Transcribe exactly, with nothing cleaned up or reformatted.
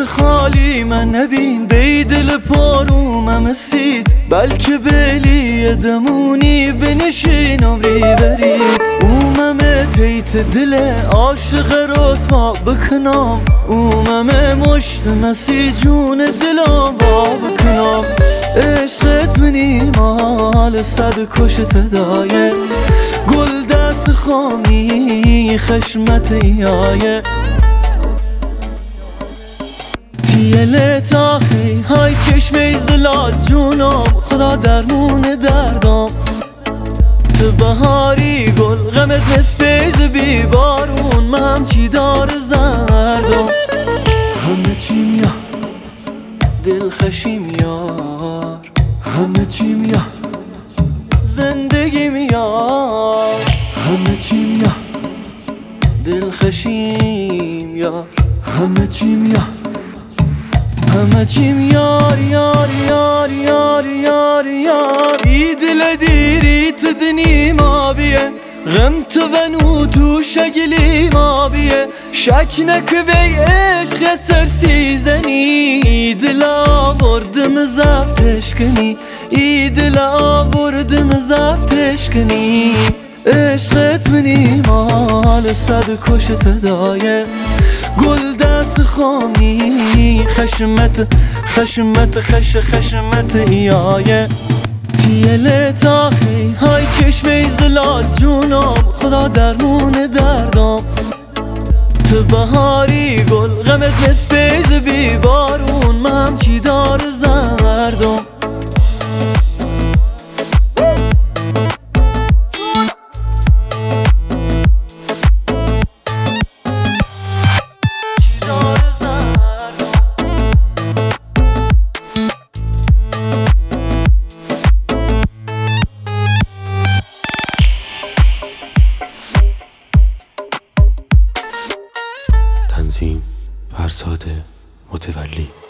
خالی من نبین بی دل پارومم مسید بلکه بلی دمونی بنشین عمری برید اومم تیت دل عاشق رسوا بکنم اومم مشت مسی جون دلم با بکنم عشقت منی مال صد کشت دایه گل دست خامی خشمت ایایه تیله تاخی های چشمه زلال جونم خدا درمون دردم تو بهاری گل غمت نسپیز بی بارون من همچی دار زردم همه چیم یا دل خشیم یار همه چیم یا زندگیم یار همه چیم یا دل خشیم یار همه چیم یا همه چیم یار یار یار یار یار یار ای دل دیری تدنی ما بیه غم تو ونو تو شگلی ما بیه شک نکوی عشق سرسی زنی ای دل آوردم زفتش کنی ای دل آوردم زفتش کنی عشقت منی مال صد کشت دایه گل دست خامی خشمت خشمت خش خشمت ایایه تیله تاخی های چشمه زلال جونم خدا درمون دردم تو بهاری گل غمت نسپیز بی بارون من همچی دار زردم تنظیم فرزاد متولی.